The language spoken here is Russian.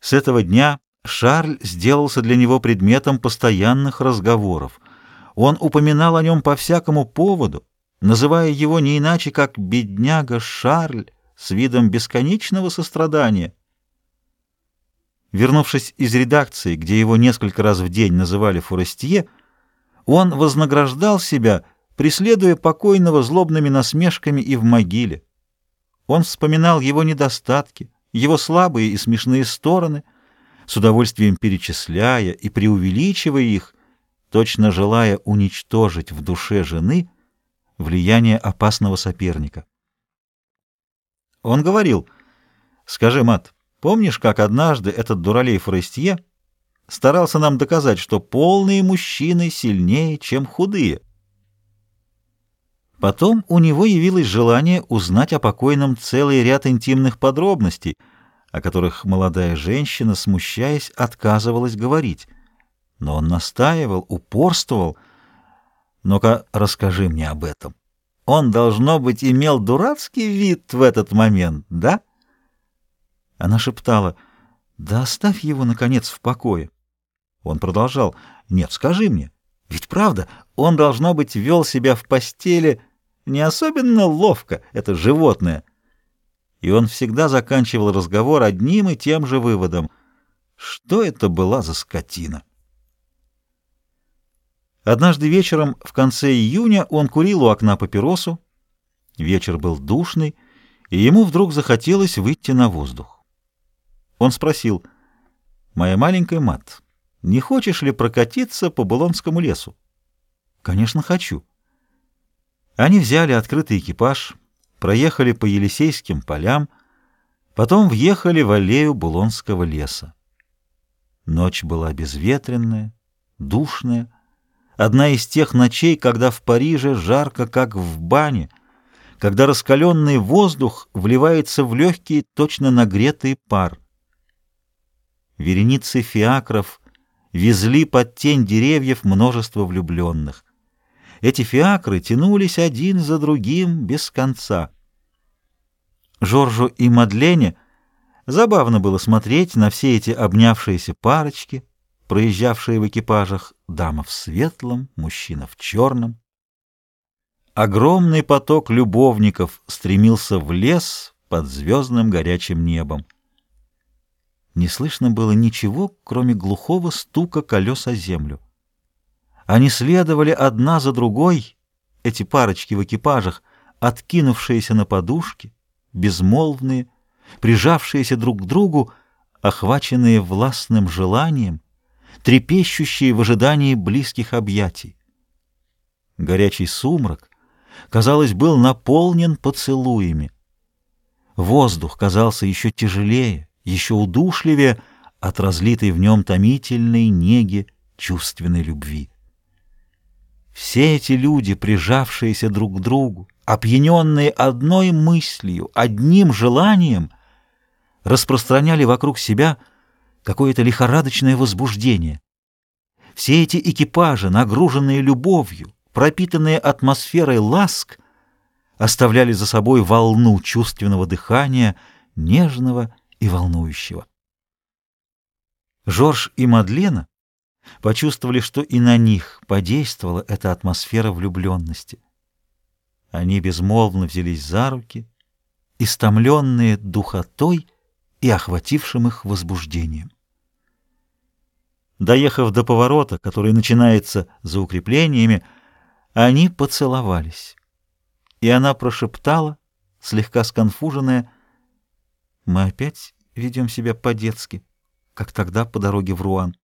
С этого дня Шарль сделался для него предметом постоянных разговоров. Он упоминал о нем по всякому поводу, называя его не иначе, как «бедняга Шарль» с видом бесконечного сострадания. Вернувшись из редакции, где его несколько раз в день называли Форестье, он вознаграждал себя, преследуя покойного злобными насмешками и в могиле. Он вспоминал его недостатки, его слабые и смешные стороны, с удовольствием перечисляя и преувеличивая их, точно желая уничтожить в душе жены влияние опасного соперника. Он говорил: «Скажи, Мат, помнишь, как однажды этот дуралей Форестье старался нам доказать, что полные мужчины сильнее, чем худые?» Потом у него явилось желание узнать о покойном целый ряд интимных подробностей, о которых молодая женщина, смущаясь, отказывалась говорить. Но он настаивал, упорствовал. «Ну-ка, расскажи мне об этом. Он, должно быть, имел дурацкий вид в этот момент, да?» Она шептала: «Да оставь его, наконец, в покое». Он продолжал: «Нет, скажи мне, ведь правда, он, должно быть, вел себя в постели не особенно ловко, это животное». И он всегда заканчивал разговор одним и тем же выводом: что это была за скотина. Однажды вечером в конце июня он курил у окна папиросу. Вечер был душный, и ему вдруг захотелось выйти на воздух. Он спросил: «Моя маленькая Мат, не хочешь ли прокатиться по Булонскому лесу?» «Конечно, хочу». Они взяли открытый экипаж, проехали по Елисейским полям, потом въехали в аллею Булонского леса. Ночь была безветренная, душная, одна из тех ночей, когда в Париже жарко, как в бане, когда раскаленный воздух вливается в легкий, точно нагретый пар. Вереницы фиакров везли под тень деревьев множество влюбленных. Эти фиакры тянулись один за другим без конца. Жоржу и Мадлене забавно было смотреть на все эти обнявшиеся парочки, проезжавшие в экипажах, дама в светлом, мужчина в черном. Огромный поток любовников стремился в лес под звездным горячим небом. Не слышно было ничего, кроме глухого стука колес о землю. Они следовали одна за другой, эти парочки в экипажах, откинувшиеся на подушки, безмолвные, прижавшиеся друг к другу, охваченные властным желанием, трепещущие в ожидании близких объятий. Горячий сумрак, казалось, был наполнен поцелуями. Воздух казался еще тяжелее, еще удушливее от разлитой в нем томительной неги чувственной любви. Все эти люди, прижавшиеся друг к другу, опьяненные одной мыслью, одним желанием, распространяли вокруг себя какое-то лихорадочное возбуждение. Все эти экипажи, нагруженные любовью, пропитанные атмосферой ласк, оставляли за собой волну чувственного дыхания, нежного и волнующего. Жорж и Мадлена почувствовали, что и на них подействовала эта атмосфера влюбленности. Они безмолвно взялись за руки, истомленные духотой и охватившим их возбуждением. Доехав до поворота, который начинается за укреплениями, они поцеловались, и она прошептала, слегка сконфуженная: «Мы опять ведем себя по-детски, как тогда по дороге в Руан».